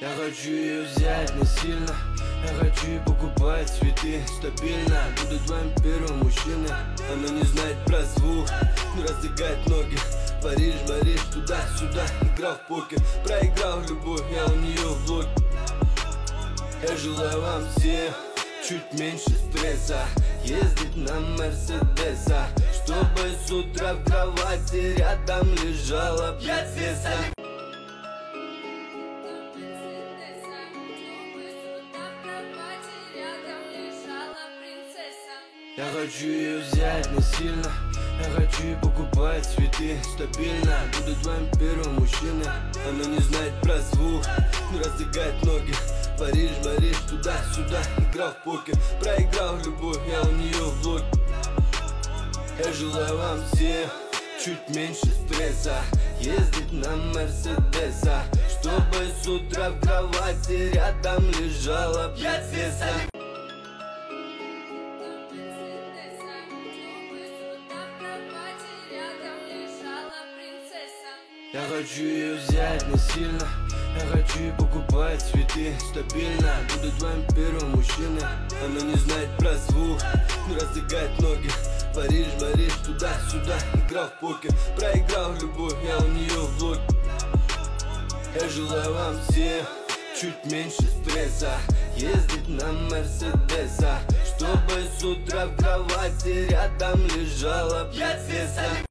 Я хочу ее взять насильно, я хочу ей покупать цветы стабильно. Буду твоим первым мужчиной. Она не знает про звук, но раздвигает ноги. Париж, Париж, туда-сюда. Играл в покер, проиграл любовь, я у нее в блоке. Я желаю вам всем чуть меньше стресса, ездить на Мерседеса, чтобы с утра в кровати рядом лежала принцесса. Я хочу ее взять насильно, я хочу ей покупать цветы стабильно. Буду твоим первым мужчиной. Она не знает про звук, но раздвигает ноги. Париж, Париж, туда-сюда. Играл в покер, проиграл любовь, я у нее в блоке. Я желаю вам всем чуть меньше стресса, ездить на Мерседеса, чтобы с утра в кровати рядом лежала принцесса. Я хочу ее взять насильно, я хочу ей покупать цветы стабильно. Буду твоим первым мужчиной. Она не знает про звук, но раздвигает ноги. Париж, Париж, туда-сюда. Играл в покер, проиграл любовь, я у нее в блоке. Я желаю вам всем чуть меньше стресса, ездить на Мерседеса, чтобы с утра в кровати рядом лежала принцесса.